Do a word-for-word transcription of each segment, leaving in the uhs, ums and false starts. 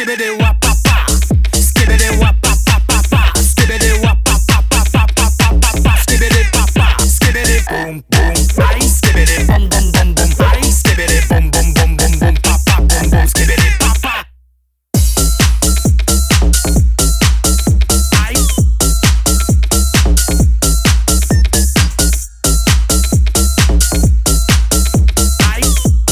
Skibbity wap pa pa, skibbity wap pa pa pa pa, skibbity wap pa pa pa pa pa pa pa pa, skibbity pa pa, skibbity boom boom, ay skibbity boom boom boom boom, ay skibbity boom boom boom boom boom, pa pa boom boom, skibbity pa pa. Ay. Ay.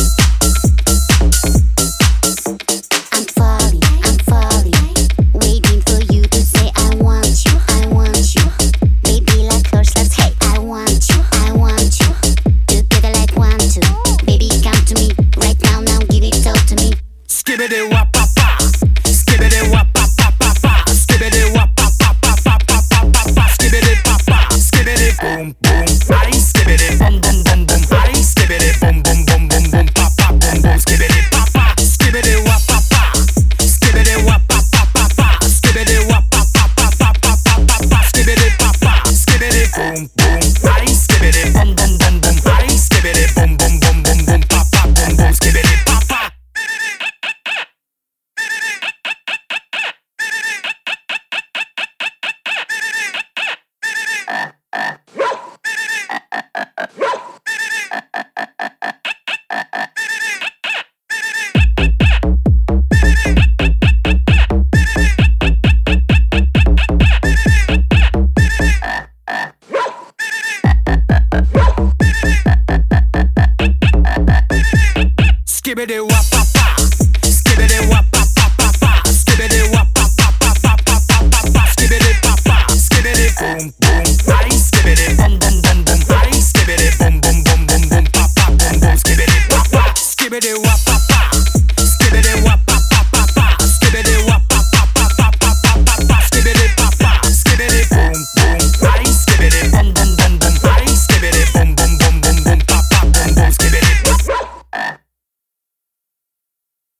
I'm falling, I'm falling, waiting for you to say I want you, I want you. Baby like first let's hey, I want you, I want you. Together like one two, baby come to me right now, now give it all to me. Skibbity wap pa pa, skibbity wap pa pa pa pa, skibbity wap pa pa pa pa pa pa pa pa, skibbity pa pa, skibbity boom boom, ay skibbity boom boom boom boom, ay skibbity boom boom boom boom boom, pa pa boom boom, skibbity pa pa, skibbity wap pa pa, skibbity wap pa pa pa pa, skibbity wap pa pa pa pa pa pa pa pa, skibbity pa pa, skibbity boom boom, ay skibbity boom boom boom boom, ay skibbity boom boom boom boom boom, pa pa boom boom, skibbity pa pa. Skibbity wap.